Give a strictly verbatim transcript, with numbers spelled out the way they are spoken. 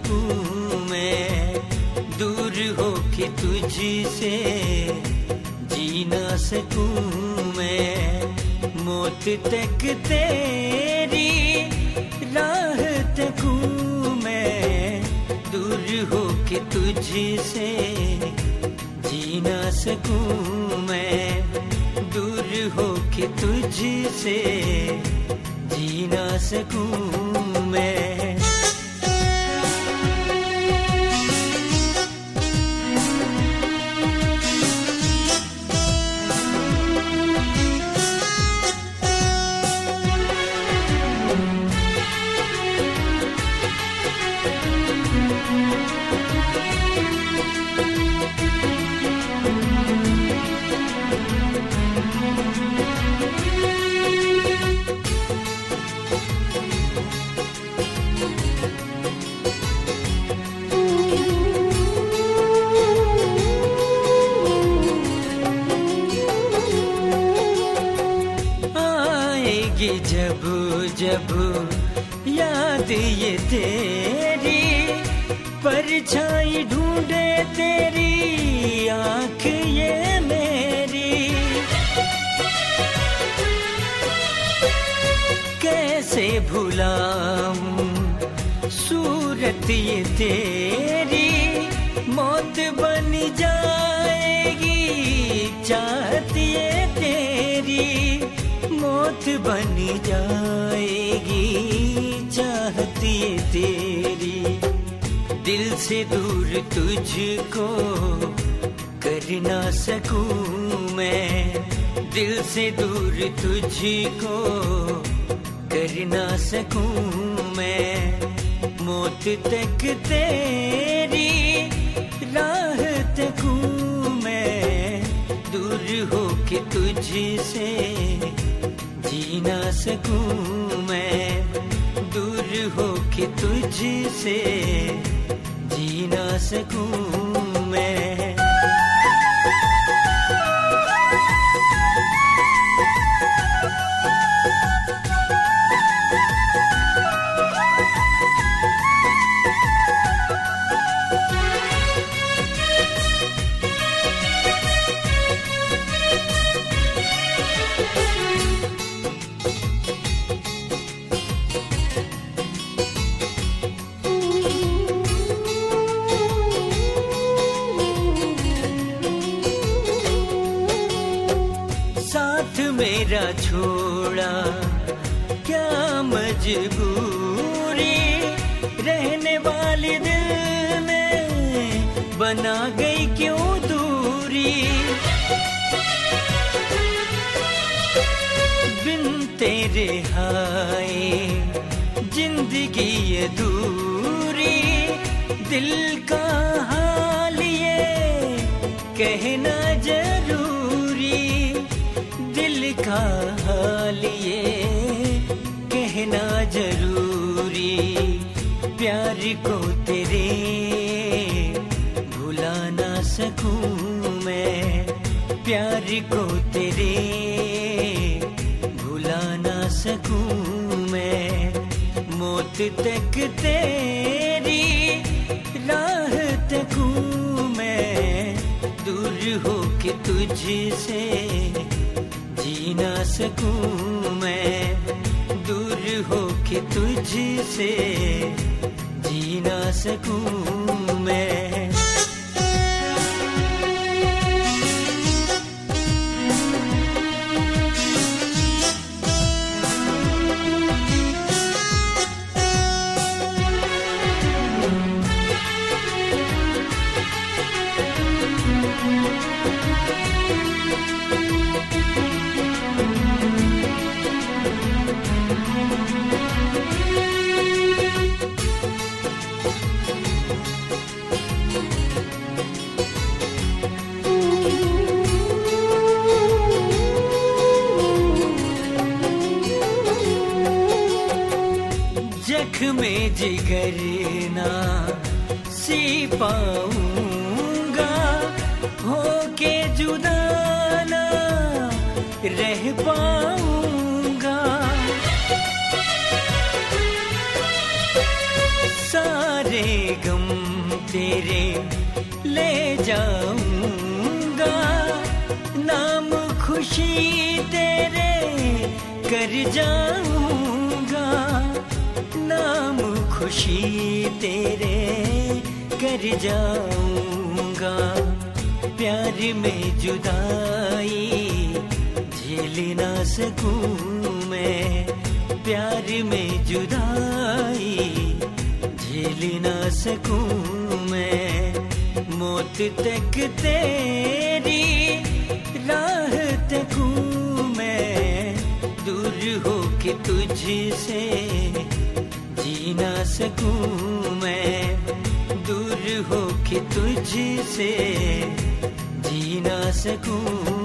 सकूं मैं, दूर हो के तुझसे जी ना सकूं मैं। मौत तक तेरी राह तकूं मैं, दूर हो के तुझसे जी ना सकूं मैं, दूर हो के तुझसे जी ना सकूं मैं। जब जब याद ये तेरी, परछाई ढूंढे तेरी आँख ये मेरी, कैसे भुलाऊं सूरत ये तेरी। मौत बन जाएगी चाहत ये तेरी, मौत बन जाएगी चाहत ये तेरी। दिल से दूर तुझको कर ना सकूं मैं, दिल से दूर तुझको कर ना सकूं मैं। मौत तक तेरी राह तकूं मैं, दूर हो के तुझसे जी ना सकूं मैं, दूर हो के तुझसे जी ना सकूं मैं। मेरा छोड़ा क्या मजबूरी, रहने वाली दिल में बना गई क्यों दूरी। बिन तेरे हाय जिंदगी अधूरी, दिल का हाल ये कहना जरूरी, दिल का हाल ये कहना जरूरी। प्यार को तेरे भुला ना सकूं मैं, प्यार को तेरे भुला ना सकूं मैं। मौत तक तेरी राह तकूं मैं, दूर हो के तुझसे जी ना सकूं मैं, दूर हो के तुझसे जी ना सकूं मैं। जख्मे जिगर ना सी पाऊंगा, होके जुदा ना रह पाऊंगा। सारे गम तेरे ले जाऊंगा, नाम खुशी तेरे कर जाऊंगा, नाम खुशी तेरे कर जाऊंगा। प्यार में जुदाई झेल ना सकूं मैं, प्यार में जुदाई झेल ना सकूं मैं। मौत तक तेरी राह तकूं मैं, दूर हो के तुझसे जी ना सकूं मैं, दूर हो के तुझसे जी ना सकूं